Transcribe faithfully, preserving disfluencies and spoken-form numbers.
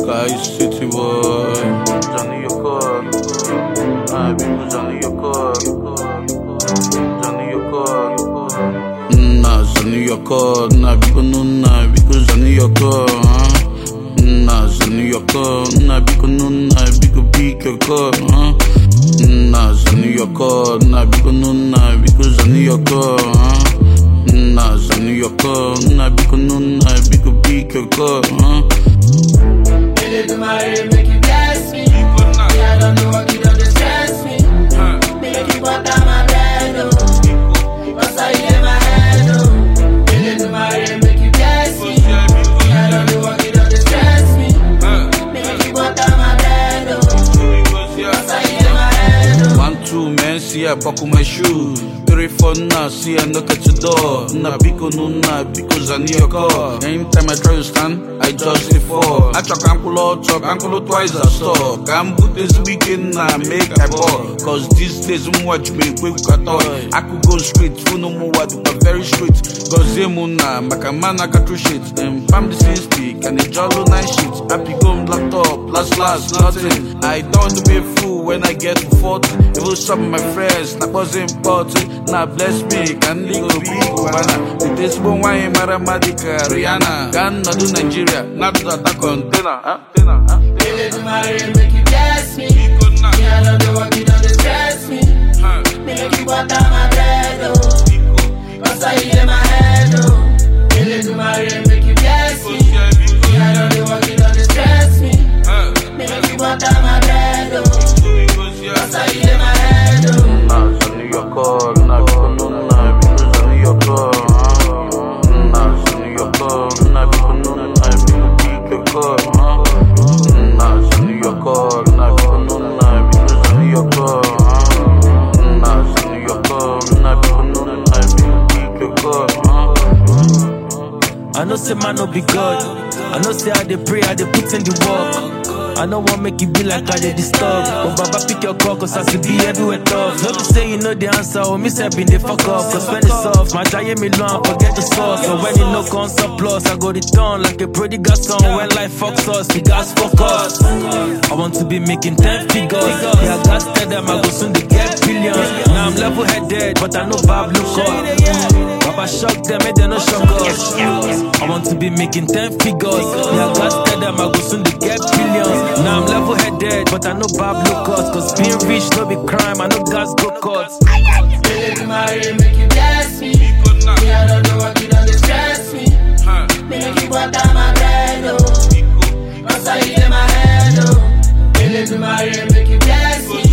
Kai City boy. Johnny Yoko. I be Johnny Yoko. Johnny Yoko. Nah, Johnny Yoko. Nah, because no, nah, because Johnny Yoko. Nah, Johnny Yoko. Nah, because no, nah, because big Yoko. Nah, Johnny Yoko. Nah, because no, nah, because Johnny Yoko. Nah, Johnny Yoko. Nah, because no, nah, because big Yoko. Really do my head, make you bless me. Yeah, I don't know what you don't stress me. Make you walk down my bed, oh. What's I in my head, oh. Really do my head, make you bless me. Yeah, I don't know what you don't stress me. Make you walk down my bed, oh. What's I in my head, oh. One, two, man, see I buckle my shoes. Three, four, now, see I knock at your door. Nah, biko, no, nah, because I need your call. Anytime I try to stand, I just say fall. I chuck ankle or chuck ankle twice I stop. I'm good this weekend, nah, make I ball. Cause these days, I'm what you make quick cut off. I could go straight, you know more what, but very straight. Cause they muna, makamana, I got two shit. And pam the same stick, and the jolly nice shit. Happy gun laptop, last, last, nothing. I don't want to be a fool when I get to forty. It was some of my friends, that was important. Now bless me, can legal be Kubana. With this one, why am I Madika, Rihanna? Ghana, do Nigeria, not to attack on dinner, huh? Dinner, huh? Really do my head, make you bless me. Yeah, I don't know what you don't stress me. Make you walk down my bed, oh. What's I in my head, oh. Really do my head, make you bless me. Yeah, I don't know what you don't stress me. Make you walk down my bed, oh. What's I in my head, oh. Nah, Johnny Yoko, nah, because no, nah, because Johnny Yoko. Nah, Johnny Yoko, nah, because no, nah, because big Yoko. Nah, Johnny Yoko, nah, because no, nah, because Johnny Yoko. Nah, Johnny Yoko, nah, because no, nah, because big Yoko. I know say man no be God. I know say I dey pray, I dey put in the work. I don't want make you be like I dey disturb. But Baba pick your call, cause I see be everywhere tough. No be say you know the answer, or me say been the fuck up. Cause when it's soft, my giant me long, forget the sauce. So when you no come surplus, I go return like a prodigal son. When life fucks us, we got focus. I want to be making ten figures. Yeah, I got tell them I go soon to get billions. Now I'm level headed, but I know Bob look up. Baba shock them, and they no shock us. I want to be making ten figures. Yeah, I got tell them I go soon to get billions. Now I'm level headed, but I know Bob look us. Cause being rich no be crime, I know God's go cuts. Really do my head, make you bless me. Yeah, I don't know what you don't stress me. Make you walk down my bed, oh. What's I in my head, oh. Really do my head, make you bless me.